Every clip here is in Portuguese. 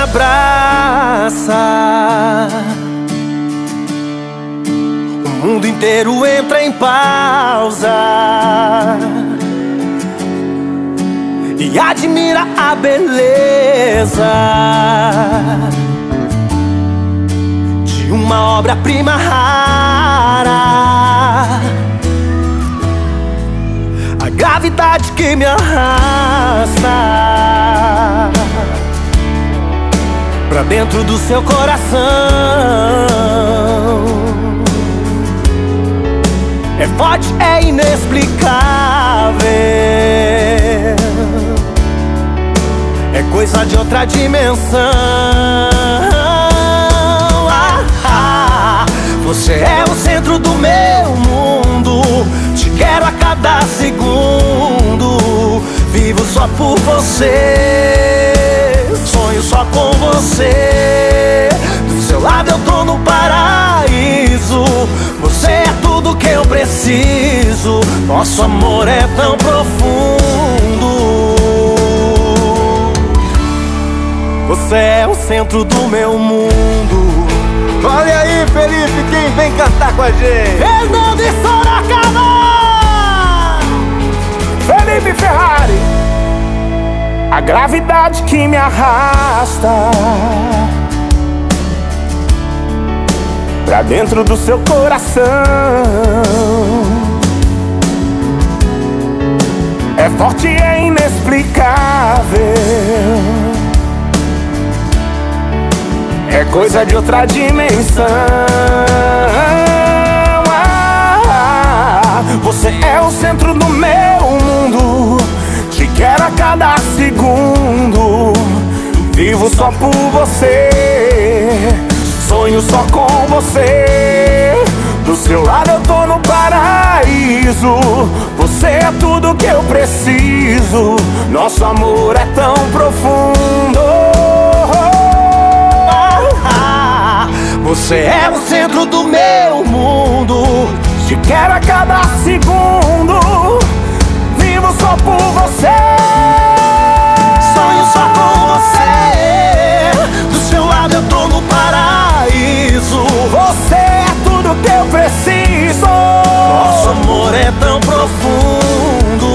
abraça, o mundo inteiro entra em pausa e admira a beleza de uma obra-prima rara. A gravidade que me arrasta pra dentro do seu coração é forte, é inexplicável, é coisa de outra dimensão. Você é o centro do meu mundo, te quero a cada segundo, vivo só por você, sonho só com você. Do seu lado eu tô no paraíso, você é tudo que eu preciso, nosso amor é tão profundo. Você é o centro do meu mundo. Olha aí, Felipe, quem vem cantar com a gente? Fernando e Sorocaba! Felipe Ferrari. A gravidade que me arrasta pra dentro do seu coração é forte e é inexplicável, é coisa de outra dimensão. Você é o centro do meu mundo, te quero a cada segundo, vivo só por você, sonho só com você. Do seu lado eu tô no paraíso, você é tudo que eu preciso, nosso amor é tão profundo. Você é o centro do meu mundo, te quero a cada segundo, vivo só por você, sonho só com você. Do seu lado eu tô no paraíso, você é tudo que eu preciso, nosso amor é tão profundo.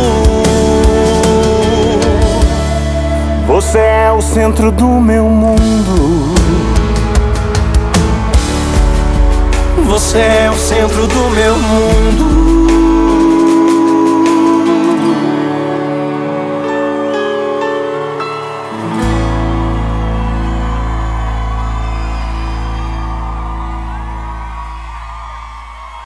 Você é o centro do meu mundo. Você é o centro do meu mundo.